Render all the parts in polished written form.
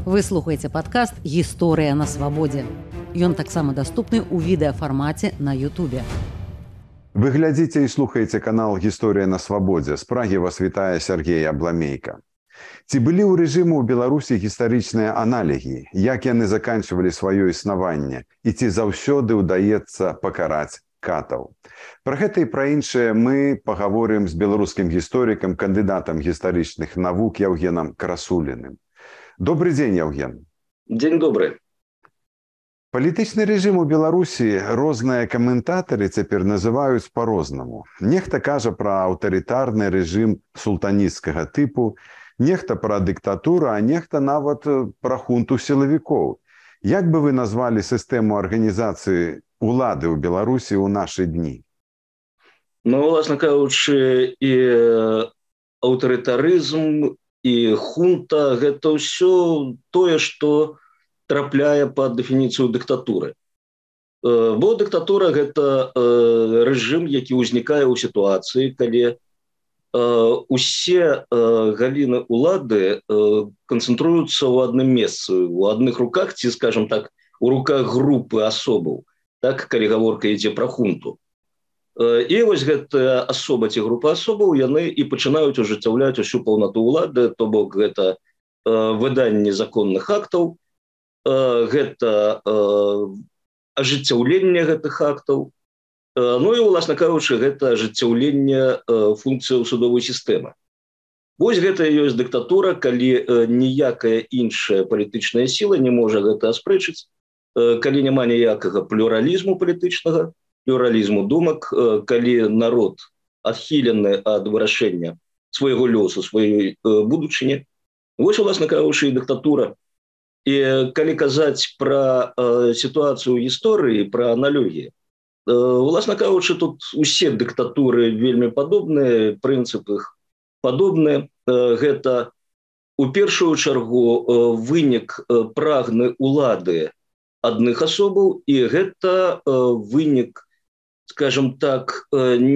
Вы слухаеце падкаст «Гісторыя на свабодзе». Ён таксама даступны ў відэафармаце на Ютубе. Вы глядзіце і слухаеце канал «Гісторыя на свабодзе». З Прагі вас вітае Сергей Абламейка. Ці былі ў рэжыму ў Беларусі гістарычныя аналігі, як яны заканчвалі сваё існаванне і ці заўсёды ўдаецца пакараць катаў? Пра гэта і пра іншае мы пагаворым з беларускім гісторыкам, кандыдатам гістарычных навук Яўгенам Красуліным. Добрый дзень, Яўген. Дзень добры. Палітычны рэжым у Беларусі розныя каментатары цяпер называюць па-рознаму. Нехта кажа пра аўтарытарны рэжым султанісцкага тыпу, нехта пра дыктатуру, а нехта нават пра хунту сілавікоў. Як бы вы назвалі сістэму арганізацыі улады ў Беларусі ў нашы дні? Ну, власна кажучы, і аўтарытарызм, і хунта – гэта ўсё тое, што трапляе пад дэфініцыю дыктатуры. Бо дыктатура – гэта рэжым, які ўзнікае ў сітуацыі, калі усе галіны ўлады канцэнтруюцца ў адным месцы, у адных руках, ці, скажам так, у руках групы асобаў, так, калі гаворка ідзе пра хунту. І вось гэтая асоба ці група асобаў, яны і пачынаюць ажыццяўляць усю паўнату ўлады, то бок гэта выданне законных актаў, гэта ажыццяўленне гэтых актаў, ну і, уласна кажучы, гэта ажыццяўленне функцыяў судовой сістэмы. Вось гэта і ёсць дыктатура, калі ніякая іншая палітычная сіла не можа гэта аспрэчыць, калі няма ніякага плюралізму палітычнага, плюралізму думак, калі народ адхілены ад вырашэння свайго лёсу, сваёй будучыні. Вось, уласна кажучы, і дыктатура. І калі казаць пра сітуацыю ў гісторыі, пра аналогіі, уласна кажучы, тут усе дыктатуры вельмі падобныя, прынцып іх падобны. Гэта, у першую чаргу, вынік прагны ўлады адных асобаў, і гэта вынік, скажем так,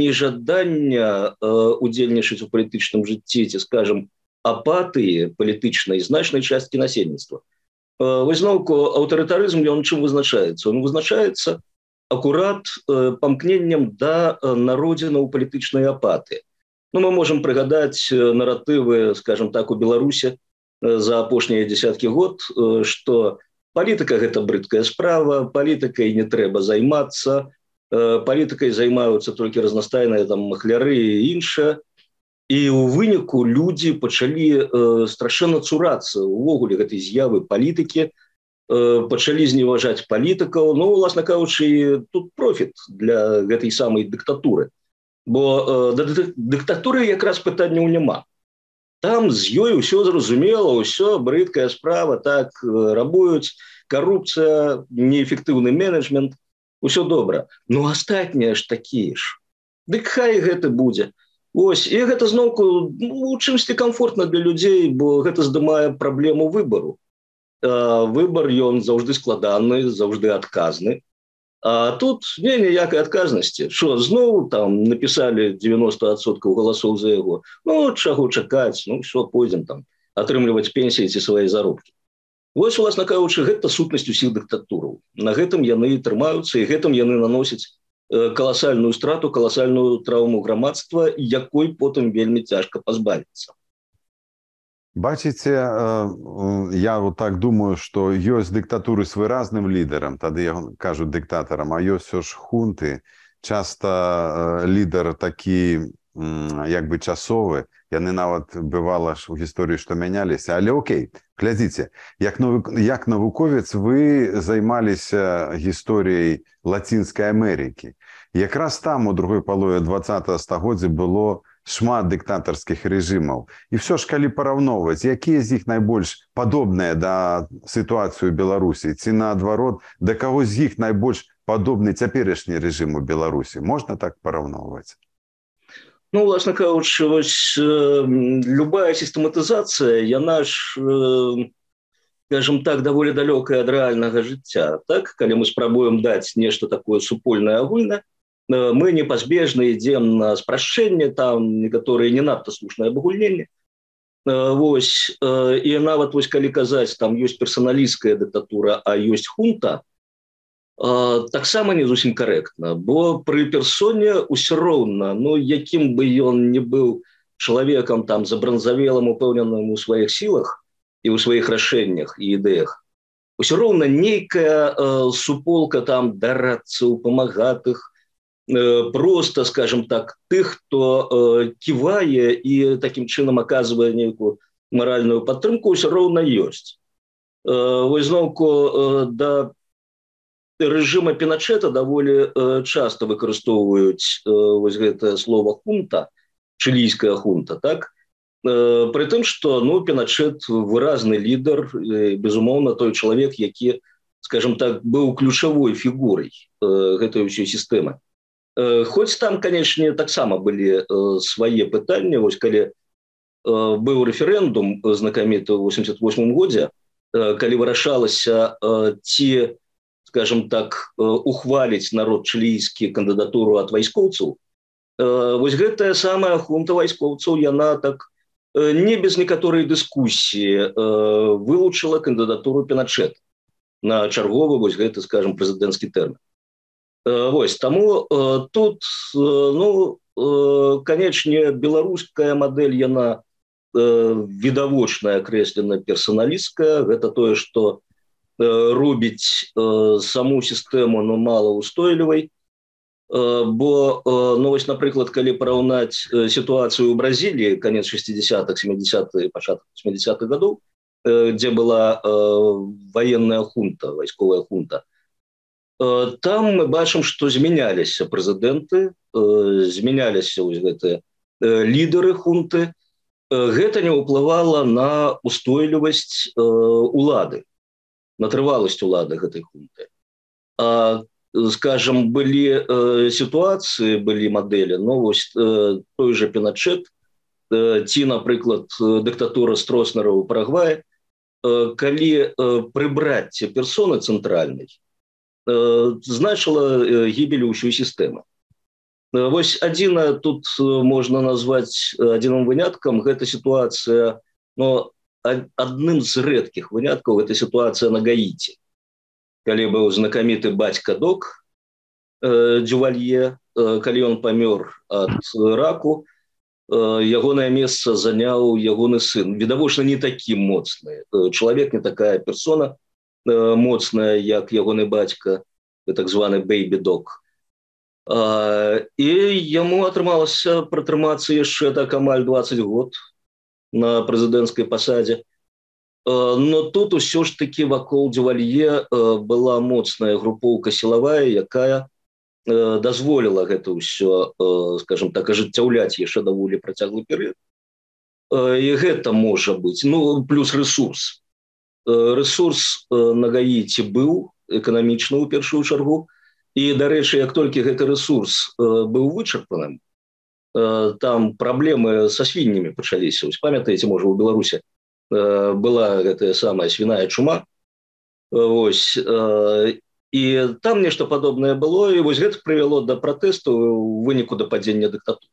нежадання удзельнічаць у палітычным жыцці, ці, скажем, апатыі палітычнай значнай часткі насельніцтва. Вось зноўку аўтарытарызм, ён чым вызначаецца? Он вызначаецца акурат памкненнем да народзінаў палітычнай апатыі. Ну, мы можам прыгадаць наратывы, скажем так, у Беларусі за апошнія дзесяткі год, што палітыка – гэта брыдкая справа, палітыкай не трэба займацца, палітыкай займаюцца толькі разнастайныя там махляры і іншае. І ў выніку людзі пачалі страшэнна цурацца увогуле гэтай з'явы палітыкі, пачалі зневажаць палітыкаў. Ну, уласна кажучы, тут профіт для гэтай самай дыктатуры. Бо да дыктатуры якраз пытанняў няма. Там з ёй усё зразумела, усё брыдкая справа, так рабуюць, карупцыя, неэфектыўны менеджмент, усё добра. Ну, астатнія ж такія ж. Дык хай гэта будзе. Ось, і гэта зноўку у чымсьці комфортна для людзей, бо гэта здымае праблему выбару. Выбар, ён заўжды складаны, заўжды адказны. А тут ніякай адказнасці. Што, зноў там напісалі 90% галасоў за яго. Ну, чаго чакаць, ну, ўсё, пойдзем там атрымліваць пенсіі ці свае заробкі. Вось, уласна кажучы, гэта сутнасць усіх дыктатураў. На гэтым яны трымаюцца, і гэтым яны наносяць каласальную страту, каласальную траўму грамадства, якой потым вельмі цяжка пазбавіцца. Бачыце, я вот так думаю, што ёсць дыктатуры з выразным лідарам, тады кажуць дыктатарам, а ёсць ўсё ж хунты. Часта лідар такі, як бы часовы, яны нават бывала ж у гісторыі, што мяняліся. Але окей, глядзіце, як навуковец вы займаліся гісторыяй Лацінскай Амерыкі. Якраз там у другой палове 20-го стагоддзя было шмат дыктатарскіх рэжымаў. І ўсё ж, калі параўноўваць, якія з іх найбольш падобныя да сітуацыі ў Беларусі, ці наадварот, да каго з іх найбольш падобны цяперашні рэжым у Беларусі? Можна так параўноўваць? Ну, власна кажучы, вось любая сістэматызацыя, яна ж, скажем так, даволі далёкая ад рэальнага жыцця. Так? Калі мы спрабуем даць нешта такое супольнае агульнае, мы непазбежна ідзем на спрашчэнне, там некаторыя не надта слушныя абагульненні. Вось, і нават вось калі казаць, там ёсць персаналісцкая дыктатура, а ёсць хунта, таксама не зусім карэктна, бо пры персоне ўсё роўна, ну, якім бы ён не быў чалавекам там забранзавелым, упэўненым у сваіх сілах і ў сваіх рашэннях і ідэях, усё роўна нейкая суполка там дарадцаў, памагатых, просто, скажем так, тых, хто ківае і такім чынам аказвае нейкую маральную падтрымку, ўсё роўна ёсць. Вось зноўку да рэжыма Піначэта даволі часта выкарыстоўваюць вось гэтае слово хунта, чылійская хунта, так? Пры тым, што ну, Піначэт выразны лідар, безумоўна, той чалавек, які, скажем так, быў ключавой фігурай гэтай ўсёй сістэмы. Хоць там, канечне, таксама былі свае пытанні, вось калі быў рэферэндум знакаміты ў 88 годзе, калі вырашалася ці, скажем так, ухваліць народ чылійскі кандыдатуру ад вайскоўцаў, вось гэтая самая хунта вайскоўцаў, яна так не без некаторай дыскусіі вылучыла кандыдатуру Піначэта на чарговы вось гэты, скажем, прэзідэнцкі тэрмін. Вось, таму тут, ну, канечне, беларуская мадэль, яна відавочная, акрэслена персаналісцкая, гэта тое, што робіць саму сістэму, ну, малаўстойлівай, бо, ну, вось, напрыклад, калі параўнаць сітуацыю ў Бразіліі, канец 60-х, 70-х, пачатак 80-х гадоў, дзе была ваенная хунта, вайсковая хунта, там мы бачым, што змяняліся прэзідэнты, змяняліся вось гэтыя лідары хунты. Гэта не ўплывала на устойлівасць улады, на трываласць улады гэтай хунты. Скажем, былі сітуацыі, былі мадэлі, ну, вось той же Піначэт, ці, напрыклад, дыктатура Строснера ў Парагваі, калі прыбраць персоны цэнтральнай, значыла гібель усёй сістэмы. Вось адзіна тут можна назваць адзіным выняткам, гэта сітуацыя, ну, адным з рэдкіх выняткаў, гэта сітуацыя на Гаіці. Калі быў знакаміты бацька Док Дювалье, калі ён памёр ад раку, ягонае месца заняў ягоны сын. Відавочна, не такі моцны чалавек, не такая персона моцная, як ягоны бацька, так званы Бэйбі Док. І яму атрымалася пратрымацца яшчэ так амаль 20 год на прэзідэнцкай пасадзе. Но тут усё ж такі вакол Дювалье была моцная групоўка сілавая, якая дазволіла гэта ўсё, скажем так, ажыццяўляць яшчэ даволі працяглы перыяд. І гэта можа быць, ну, плюс рэсурс. Рэсурс на Гаіці быў эканамічны ў першую чаргу, і, дарэчы, як толькі гэты рэсурс быў вычарпаным, там праблемы са свіннямі пачаліся. Вось памятаеце, можа, у Беларусі была гэтая самая свіная чума, вось, і там нешта падобнае было, і вось гэта прывяло да пратэсту ў выніку да падзення дыктатуры.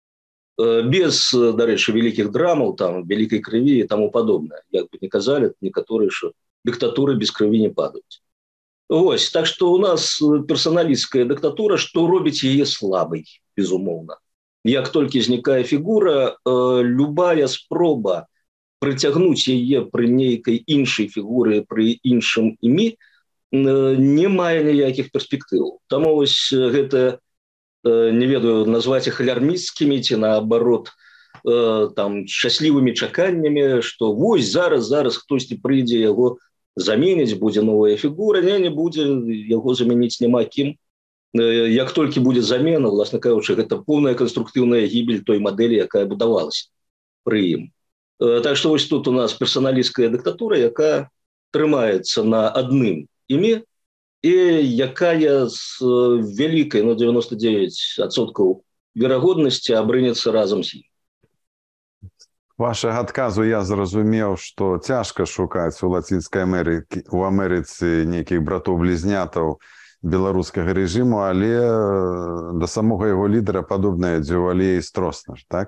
Без, дарэчы, вялікіх драмаў, там, вялікай крыві і таму падобнае. Як бы не казалі некаторыя, што дыктатуры без крыві не падаюць. Вось, так што у нас персаналісцкая дыктатура, што робіць яе слабай, безумоўна. Як толькі знікае фігура, любая спроба прыцягнуць яе пры нейкай іншай фігуры, пры іншым імі, не мае ніякіх перспектыў. Таму вось гэта, не ведаю, назваць іх алярмісцкімі ці, наоборот, там, шчаслівымі чаканнямі, што вось зараз хтосьці прыйдзе яго заменіць, будзе новая фігура, не будзе, яго замяніць няма кім. Як толькі будзе замена, власна кажучы, гэта поўная канструктыўная гібель той мадэлі, якая будавалася пры ім. Так што вось тут у нас персаналісцкая дыктатура, якая трымаецца на адным імі, і якая з вялікай, ну, 99% верагоднасці абрынецца разам з ім. Вашага адказу я зразумеў, што цяжка шукаць у Лацінскай Амерыцы нейкіх братоў-блізнятаў беларускага рэжыму, але да самога яго лідара падобныя Дювалье і Строснер, так?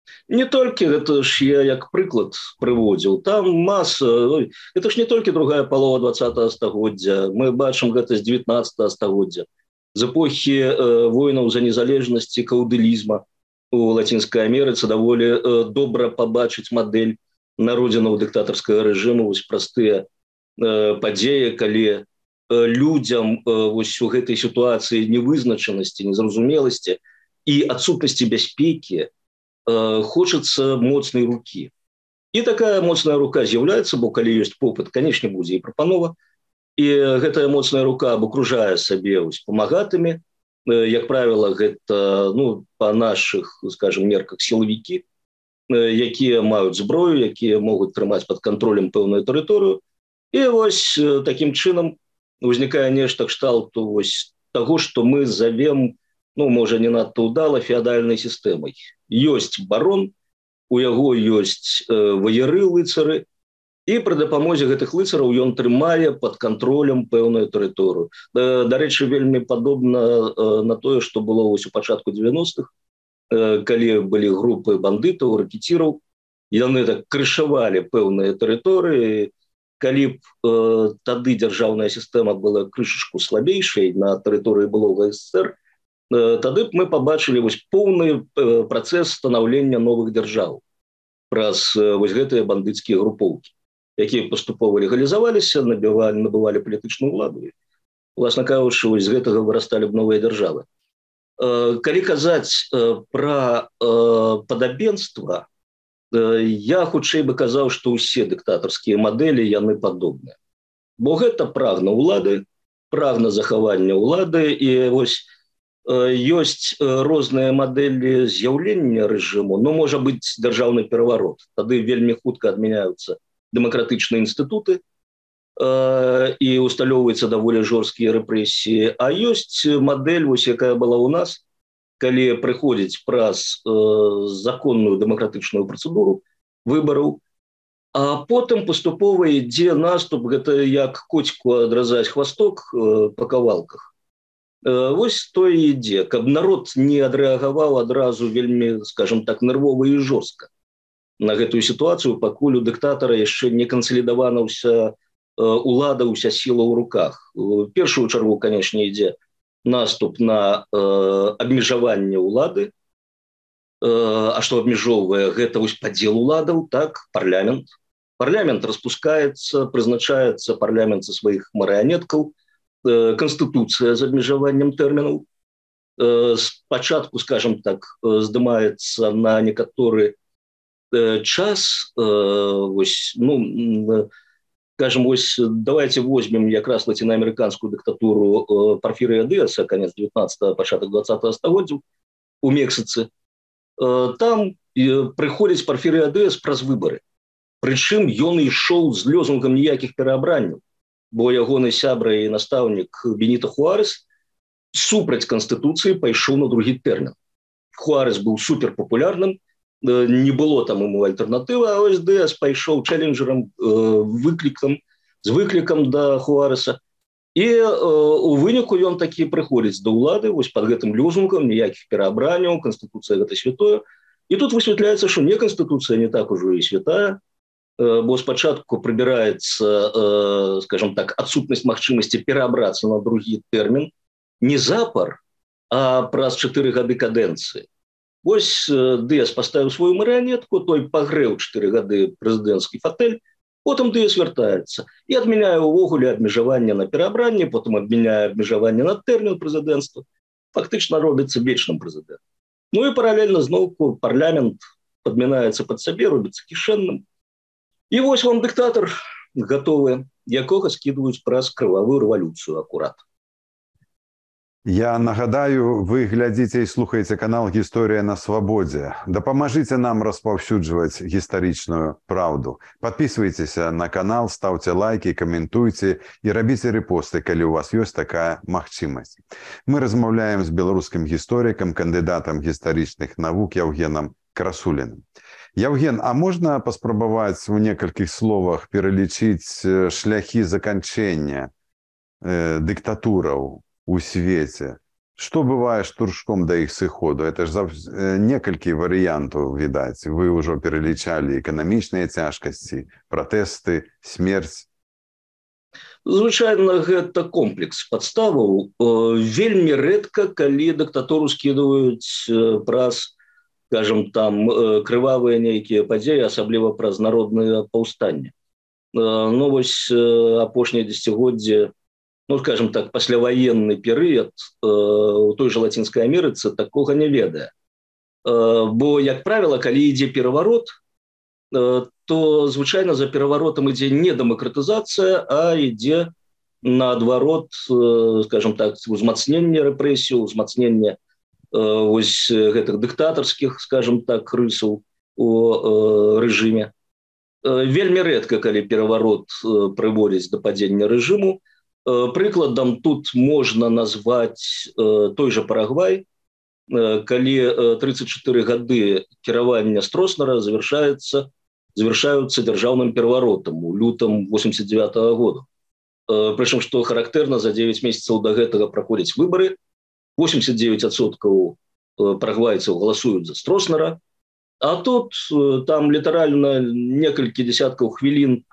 Не толькі гэта ж я як прыклад прыводзіў, там маса, это ж не толькі другая палова 20 стагоддзя, мы бачым гэта з 19 стагоддзя, з эпохі войнаў за незалежнасць і каўдылізма у Лацінскай Амерыцы даволі добра пабачыць мадэль народзінаў дыктатарскага рэжыму, вось простыя падзеі, калі людзям вось у гэтай сітуацыі невызначанасці, незразумеласці і адсутнасці бяспекі хочацца моцнай рукі. І такая моцная рука з'яўляецца, бо калі ёсць попыт, канечне, будзе і прапанова. І гэтая моцная рука абакружае сабе памагатымі. Як правіла, гэта па нашых, скажем, мерках сілавікі, якія маюць зброю, якія могуць трымаць пад кантролем пэўную тэрыторыю. І вось такім чынам узнікае нешта кшталту вось таго, што мы завем, можа, не надта ўдала, феадальнай сістэмай. Ёсць барон, у яго ёсць ваяры, лыцары, і пры дапамозе гэтых лыцараў ён трымае пад кантролем пэўную тэрыторыю. Дарэчы, вельмі падобна на тое, што было вось у пачатку 90-х, калі былі групы бандытаў, рэкетіраў, яны так крышавалі пэўныя тэрыторыі. Калі б тады дзяржаўная сістэма была крышачку слабейшай на тэрыторыі былога СССР, тады б мы пабачылі поўны працэс станаўлення новых дзяржаў праз гэтыя бандыцкія групоўкі, якія паступова легалізаваліся, набывалі палітычную ўладу. Уласна кажучы, з гэтага вырасталі б новыя дзяржавы. Калі казаць пра падабенства, я хутчэй бы казаў, што ўсе дыктатарскія мадэлі яны падобныя. Бо гэта прагна ўлады, прагна захавання ўлады, і вось ёсць розныя мадэлі з'яўлення рэжыму, можа быць дзяржаўны пераварот. Тады вельмі хутка адмяняюцца дэмакратычныя інстытуты і усталёўваюцца даволі жорсткія рэпрэсіі. А ёсць мадэль, якая была ў нас, калі прыходзіць праз законную дэмакратычную працэдуру выбараў, а потым паступова ідзе наступ, гэта як коцьку адразаць хвасток па кавалках. Вось то і ідзе, каб народ не адрэагаваў адразу вельмі, скажем так, нервова і жорстка на гэтую сітуацыю, пакуль у дыктатара яшчэ не кансалідавана ўся улада, ўся сіла ў руках. В першую чаргу, канешне, ідзе наступ на абмежаванне ўлады. А што абмежоўвае? Гэта вось падзел уладаў, так, парламент. Парламент распускаецца, прызначаецца парламент са сваіх марыянеткаў, Конституцыя з абмежаваннем тэрмінаў. Спачатку, скажем так, здымаецца на некаторы час. Скажем, давайте возьмем якраз лацінаамерыканскую дыктатуру Порфірыя Дыаса, канец 19-го, пачатак 20-го стагоддзяў у Мексіцы. Там прыходзіць Порфірыя Дыас праз выбары. Прычым ён ішоў з лёзунгам ніякіх пераабранняў, бо ягоны сябра і настаўнік Беніто Хуарес супраць Канстытуцыі пайшоў на другі тэрмін. Хуарес быў суперпапулярным, не было там ему альтэрнатывы, а ось Дыас пайшоў чэлленджерам, з выклікам да Хуареса. І у выніку ён такі прыходзіць да ўлады вось пад гэтым лёзунгам, ніякіх пераабранняў, Канстытуцыя гэта святое. І тут высвятляецца, што не Канстытуцыя не так ужо і святая, бо спачатку прыбіраецца, скажем так, адсутнасць магчымасці пераабрацца на другі тэрмін не запар, а праз 4 гады кадэнцыі. Вось Дыас паставіў сваю марыянетку, той пагрэў 4 гады прэзідэнцкі фатэль, потым Дыас вяртаецца і адмяняе ўвогуле абмежаванне на пераабранне, потым адмяняе абмежаванне на тэрмін прэзідэнцтва. Фактычна робіцца вечным прэзідэнтам. І паралельна зноўку парламент падмянаецца пад сабе, робіцца кішэнным. І вось вам дыктатар гатовы, якога скідваюць праз крывавую рэвалюцыю акурат. Я нагадаю, вы глядзіце і слухаеце канал «Гісторыя на свабодзе». Дапамажыце нам распаўсюджваць гістарычную праўду. Падпісвайцеся на канал, стаўце лайкі, каментуйце і рабіце рэпосты, калі ў вас ёсць такая магчымасць. Мы размаўляем з беларускім гісторыкам, кандыдатам гістарычных навук Яўгенам Красуліным. Яўген, а можна паспрабаваць у некалькіх словах пералічыць шляхі заканчэння дыктатураў у свеце? Што бывае штуршком да іх сыходу? Это ж некалькі варыянтаў, відаць. Вы ўжо пералічалі эканамічныя цяжкасці, пратэсты, смерць. Звычайна гэта комплекс падставаў. Вельмі рэдка, калі дыктатуру скідваюць праз, скажем, там крывавыя нейкія падзеі, асабліва праз народныя паўстанні. Ну вось апошнія дзесяцігоддзі, ну, скажем так, пасляваенны перыяд у той жа Лацінскай Амерыцы такога не ведае. Бо, як правіла, калі ідзе пераварот, то звычайна за пераваротам ідзе не дэмакратызацыя, а ідзе наадварот, скажем так, узмацненне рэпрэсій, узмацненне вось гэтых дыктатарскіх, скажем так, рысаў у рэжыме. Вельмі рэдка, калі пераварот прыводзіць да падзення рэжыму. Прыкладам тут можна назваць той жа Парагвай, калі 34 гады кіравання Строснера завяршаюцца дзяржаўным пераваротам у лютым 89-го году. Прычым, што характэрна, за 9 месяцаў да гэтага праходзяць выбары, 89% парагвайцаў галасуюць за Строснера, а тут там літаральна некалькі дзесяткаў хвілін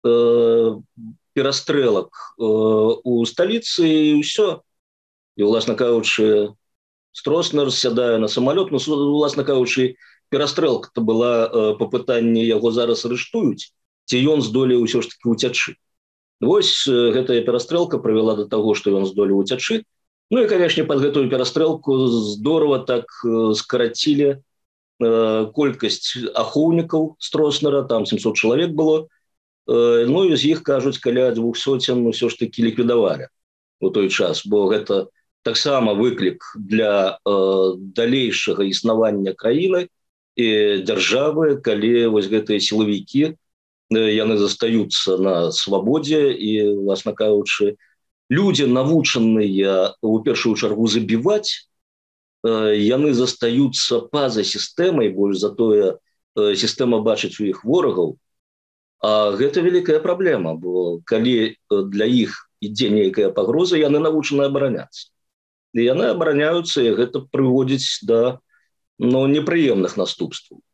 перастрэлак у сталіцы і ўсё. І, уласна кажучы, Строснер сядае на самалёт, ну, уласна кажучы, перастрэлка-то была па пытанні яго зараз арыштуюць, ці ён здолеў ўсё ж такі уцячы. Вось гэтая перастрэлка прывяла да таго, што ён здолеў уцячы. Ну і, канешне, пад гэтую перастрэлку здорава так скарацілі колькасць ахоўнікаў Строснера, там 700 чалавек было. Ну і з іх, кажуць, каля 200 ўсё ж такі ліквідавалі у той час, бо гэта таксама выклік для далейшага існавання краіны і дзяржавы, калі вось гэтыя сілавікі, яны застаюцца на свабодзе і, власна кажучы, людзі, навучаныя у першую чаргу забіваць, яны застаюцца па-за сістэмай, больш за тое сістэма бачыць у іх ворагаў. А гэта вялікая праблема, бо калі для іх ідзе нейкая пагроза, яны навучаны абараняцца. І яны абараняюцца, і гэта прыводзіць да непрыемных наступстваў.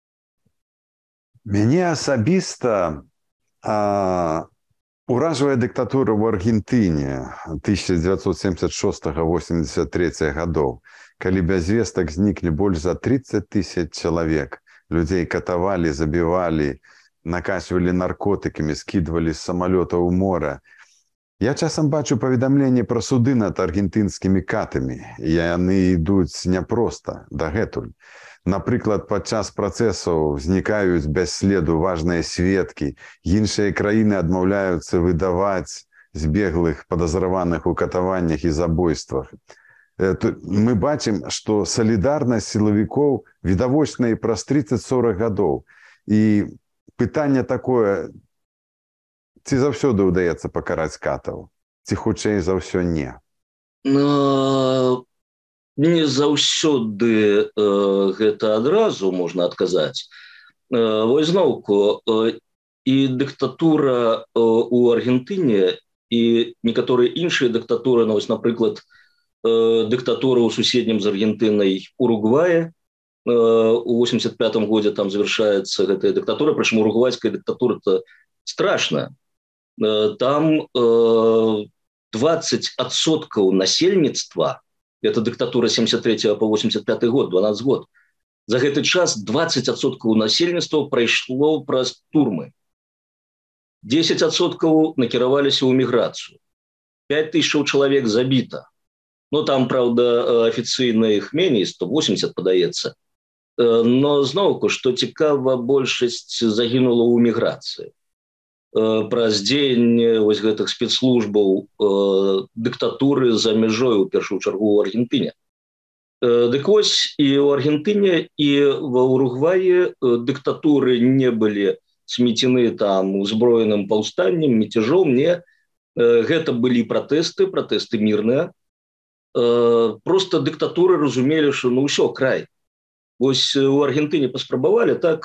Мяне асабіста уражвае дыктатура ў Аргентыне 1976-83 гадоў, калі без вестак зніклі больш за 30 000 чалавек. Людзей катавалі, забівалі, накачвалі наркотыкамі, скідвалі з самалёта ў мора. Я часам бачу паведамленні пра суды над аргентынскімі катамі. Яны ідуць няпроста, дагэтуль. Напрыклад, падчас працэсаў знікаюць без следу важныя сведкі, іншыя краіны адмаўляюцца выдаваць збеглых падазраваных у катаваннях і забойствах. Мы бачым, што салідарнасць сілавікоў відавочная і праз 30-40 гадоў. І пытанне такое, ці заўсёды ўдаецца пакараць катаў, ці хутчэй за ўсё не? Не заўсёды гэта адразу можна адказаць. Вось зноўку, і дыктатура ў Аргентыне, і некаторыя іншыя дыктатуры, напрыклад, дыктатура ў суседнім з Аргентынай Уругвае, у 85-м годзе там завяршаецца гэтая дыктатура, прычым уругвайская дыктатура-то страшная. Там 20% насельніцтва, это дыктатура 73 по 85 год, 12 год, за гэты час 20% насельніцтва прайшло праз турмы. 10% накіраваліся ў эміграцыю. 5000 чалавек забіта. Ну, там, правда, афіцыйна іх меней, 180, падаецца. Но, зноўку, што цікава, большасць загінула ў эміграцыі. Праз дзеянне вось гэтых спецслужбаў дыктатуры за мяжой, у першую чаргу, ў Аргентыне. Дык вось, і ў Аргентыне, і ва Уругваі дыктатуры не былі смецены там узброеным паўстаннем, мяцяжом, не. Гэта былі пратэсты мірныя. Просто дыктатуры разумелі, што ўсё, край. Вось у Аргентыне паспрабавалі так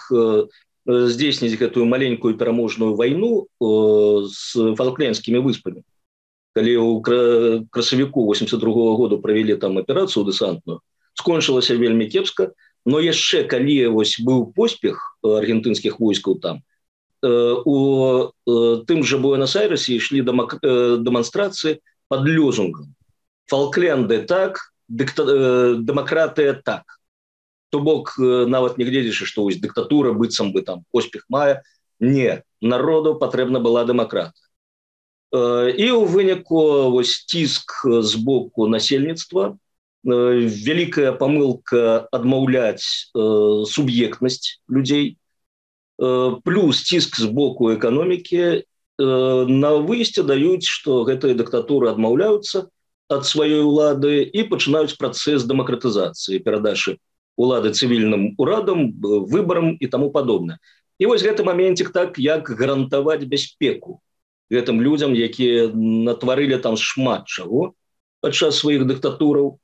здзейсніць гэтую маленькую пераможную вайну з Фалклендскімі выспамі. калі ў красавіку 82-го году правялі там аперацыю дэсантную, скончылася вельмі кепска, но яшчэ калі вось быў поспех аргентынскіх войскаў там, у тым жа Буэнос-Айресе ішлі дэманстрацыі пад лозунгам «Фолкленды так, дэмакратыя так». То бок нават не гледзячы, што вось дыктатура быццам бы там поспех мае, не, народу патрэбна была дэмакратыя. І ў выніку вось ціск з боку насельніцтва, вялікая памылка адмаўляць суб'ектнасць людзей, плюс ціск з боку эканомікі, на выйсце даюць, што гэтыя дыктатуры адмаўляюцца ад сваёй улады і пачынаюць працэс дэмакратызацыі, перадачы улады цывільным урадам, выбарам і таму падобнае. І вось гэты моментик так, як гарантаваць бяспеку гэтым людзям, якія натварылі там шмат чаго падчас сваіх дыктатураў.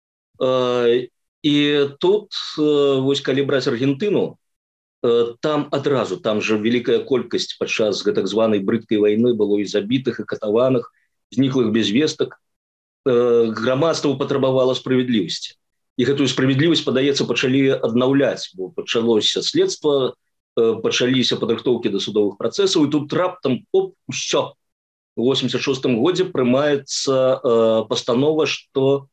І тут, вось калі браць Аргентыну, там адразу, там же вялікая колькасць падчас гэтак званай брыдкай вайны было і забітых, і катаваных, зніклых без вестак. Грамадства патрабавала справядлівасці. І гэтую справядлівасць, падаецца, пачалі аднаўляць, бо пачалося следства, пачаліся падрыхтоўкі да судовых працэсаў, і тут раптам, усё. У 86-м годзе прымаецца пастанова, што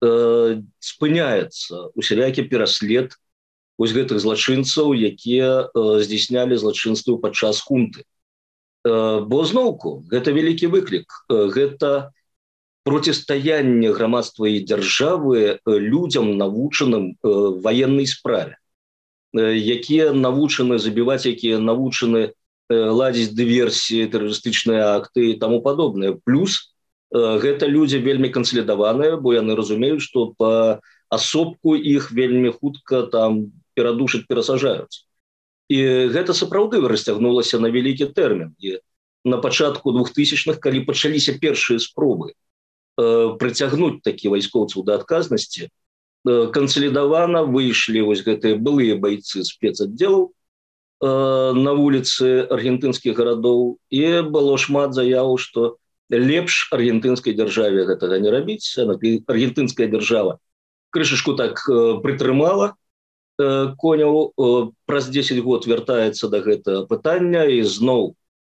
спыняецца усялякі пераслед вось гэтых злачынцаў, якія здзяйснялі злачынствы падчас хунты. Бо зноўку, гэта вялікі выклік, гэта процістаянне грамадства і дзяржавы людзям, навучаным ваеннай справе, якія навучаны забіваць, якія навучаны ладзіць дыверсіі, тэрарыстычныя акты і таму падобнае. Плюс гэта людзі вельмі кансалідаваныя, бо яны разумеюць, што па асобку іх вельмі хутка там перадушаць, перасажаюць. І гэта сапраўды расцягнулася на вялікі тэрмін. І на пачатку 2000-х, калі пачаліся першыя спробы прыцягнуць такі вайскоўцаў да адказнасці, кансалідавана выйшлі вось гэтыя былыя байцы спецаддзелаў на вуліцы аргентынскіх гарадоў, і было шмат заяваў, што лепш аргентынскай дзяржаве гэтага не рабіць. Аргентынская дзяржава крышачку так прытрымала коняў, праз 10 год вяртаецца да гэтага пытання, і зноў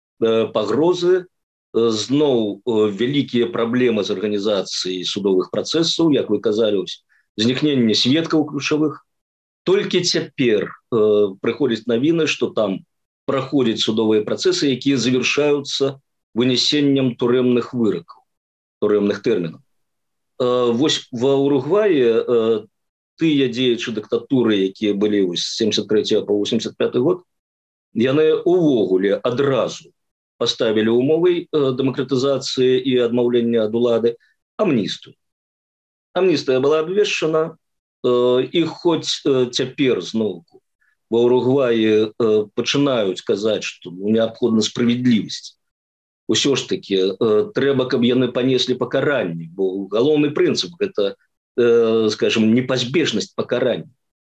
пагрозы, зноў вялікія праблемы з арганізацыяй судовых працэсаў, як вы казалі, знікненне сведкаў ключавых. Толькі цяпер прыходзяць навіны, што там праходзяць судовыя працэсы, якія завяршаюцца вынесеннем турэмных выракаў, турэмных тэрмінаў. Вось ва Уругваі тыя дзеячы дыктатуры, якія былі з 73 по 85 год, яны увогуле адразу поставілі умовай дэмакратызацыі і адмаўлення ад улады амністыю. Амністыя была абвешчана, і хоць цяпер зноўку ва Уругваі пачынаюць казаць, што неабходна справядлівасць, усё ж такі трэба, каб яны панеслі пакаранне, бо галоўны прынцып гэта, скажем, непазбежнасць пакарання.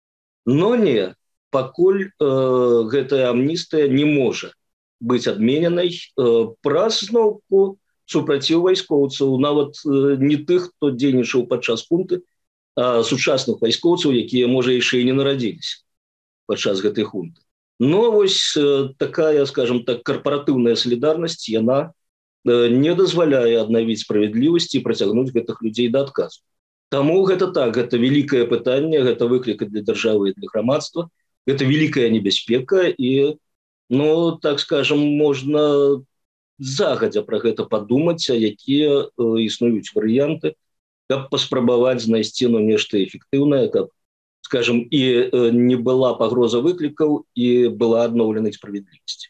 Но не, пакуль гэтая амністыя не можа быць адмененай праз зноўку супраціў вайскоўцаў, нават не тых, хто дзейнічаў падчас хунты, а сучасных вайскоўцаў, якія, можа, яшчэ і не нарадзіліся падчас гэтай хунты. Но вось такая, скажем так, карпаратыўная салідарнасць, яна не дазваляе аднавіць справядлівасць і працягнуць гэтых людзей да адказу. Таму гэта так, гэта вялікае пытанне, гэта выклік для дзяржавы і для грамадства, гэта вялікая небяспека, і, ну, так скажем, можна загадзя пра гэта падумаць, якія існуюць варыянты, каб паспрабаваць знайсці нешта эфектыўнае, каб, скажем, і не была пагроза выклікаў, і была адноўлена справядлівасць.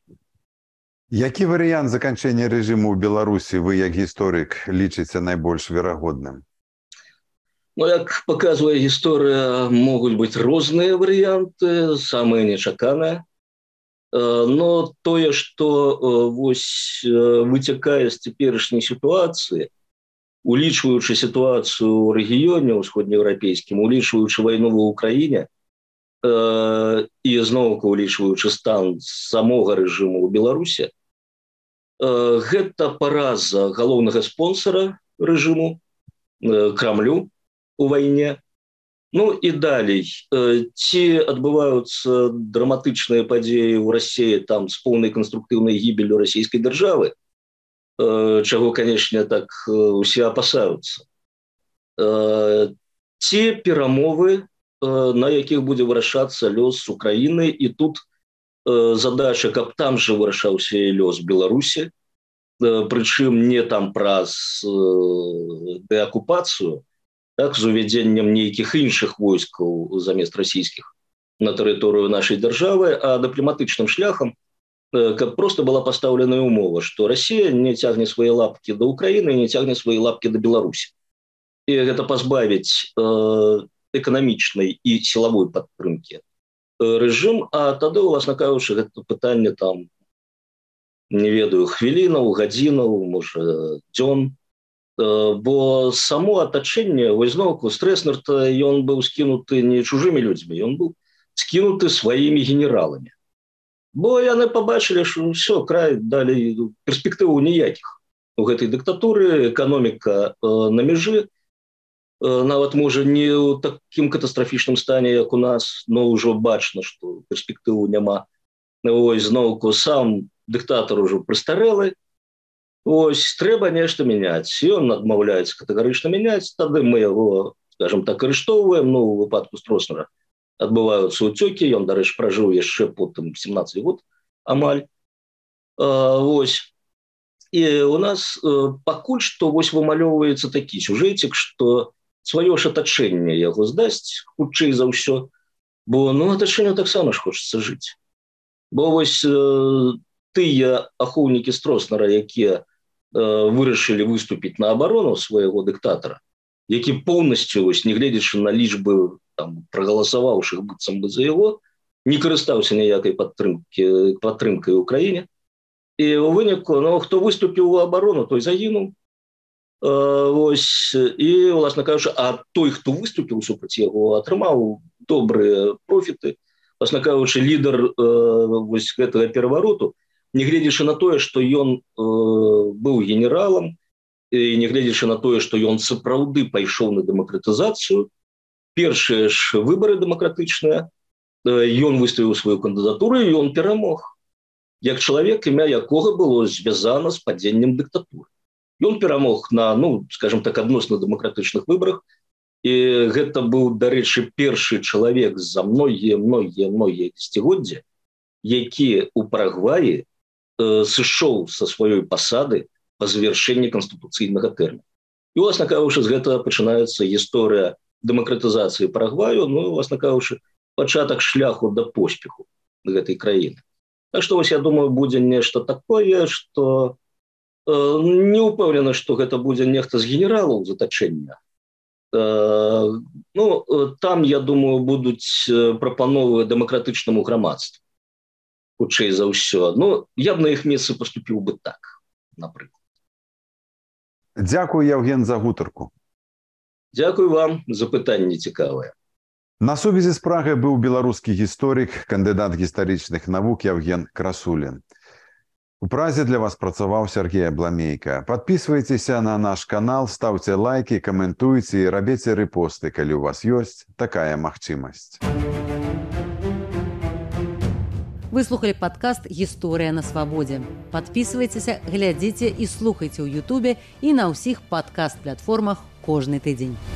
Які варыянт заканчэння рэжыму ў Беларусі вы, як гісторык, лічыце найбольш верагодным? Ну, як паказвае гісторыя, могуць быць розныя варыянты, самыя нечаканыя. Но тое, што вось выцякае з цяперашняй сітуацыі, улічваючы сітуацыю ў рэгіёне ўсходнееўрапейскім, улічваючы вайну ва ўкраіне і зноўку улічваючы стан самога рэжыму ў Беларусі, Гэта параза галоўнага спонсара рэжыму, Крамлю у вайне. Ну і далей, ці адбываюцца драматычныя падзеі ў Расіі там з поўнай канструктыўнай гібеллю расійскай дзяржавы, чаго, канешне, так усе апасаюцца. Ці перамовы, на якіх будзе вырашацца лёс Украіны, і тут задача, каб там жа вырашаўся і лёс Беларусі, прычым не там праз дэакупацыю, так, з увядзеннем нейкіх іншых войскаў замест расійскіх на тэрыторыю нашай дзяржавы, а дыпламатычным шляхам, каб проста была пастаўленая умова, што Расія не цягне свае лапкі да Украіны, не цягне свае лапкі да Беларусі. І гэта пазбавіць эканамічнай і сілавой падтрымкі рэжым, а тады, уласна кажучы, гэта пытанне там, не ведаю, хвілінаў, гадзінаў, можа, дзён. Бо само атачэнне, зноўку, Стрэснер-то ён быў скінуты не чужымі людзьмі, ён быў скінуты сваімі генераламі. Бо яны пабачылі, што ўсё, край, далей перспектываў ніякіх. У гэтай дыктатуры эканоміка на мяжы, нават, можа, не ў такім катастрафічным стане, як у нас, но ўжо бачна, што перспектыву няма. Зноўку, сам дыктатар ужо прыстарэлы, трэба нешта мяняць. Ён адмаўляецца катэгарычна мяняць, тады мы яго, скажем так, арыштоўваем. Ну, у выпадку Стрэснера адбываюцца ўцёкі, ён, дарэчы, пражыў яшчэ потым 17 год амаль. І у нас пакуль што вымалёўваецца такі сюжэцік, што сваё ж атачэнне яго здасць хутчэй за ўсё, бо атачэнню таксама ж хочацца жыць. Бо тыя ахоўнікі Стрэснера, якія вырашылі выступіць на абарону свайго дыктатара, які поўнасцю, нягледзячы на лічбы прагаласаваўшых быццам бы за яго, не карыстаўся ніякай падтрымкай у краіне. І ў выніку, хто выступіў у абарону, той загінуў. І, уласна кажучы, а той, хто выступіў супраць яго, атрымаў добрыя профіты. Уласна кажучы, лідар гэтага перавароту, нягледзячы на тое, што ён быў генералам, і нягледзячы на тое, што ён сапраўды пайшоў на дэмакратызацыю, першыя ж выбары дэмакратычныя, ён выставіў сваю кандыдатуру, і ён перамог. Як чалавек, імя якога было звязана з падзеннем дыктатуры. Ён перамог на, скажем так, адносна дэмакратычных выбарах, і гэта быў, дарэчы, першы чалавек за многія дзесяцігоддзі, які ў Парагваі сышоў са сваёй пасады па завяршэнні канстытуцыйнага тэрміну. І, уласна кажучы, з гэтага пачынаецца гісторыя дэмакратызацыі Парагваю, уласна кажучы, пачатак шляху да поспеху гэтай краіны. Так што, я думаю, будзе нешта такое, што не ўпэўнены, што гэта будзе нехта з генералаў з атачэння. Там, я думаю, будуць прапановы дэмакратычнаму грамадству. Хутчэй за ўсё. Я б на іх месцы паступіў бы так, напрыклад. Дзякую, Яўген, за гутарку. Дзякую вам за пытанне цікавае. На сувязі з Прагай быў беларускі гісторык, кандыдат гістарычных навук Яўген Красулін. У Празе для вас працаваў Сергей Абламейка. Падпісвайцеся на наш канал, стаўце лайкі, каментуйце і рабіце рэпосты, калі ў вас ёсць такая магчымасць. Вы слухали падкаст «Гісторыя на свабодзе». Падпісвайцеся, глядзіце і слухайце ў Ютубе і на ўсіх падкаст-платформах кожны тыдзень.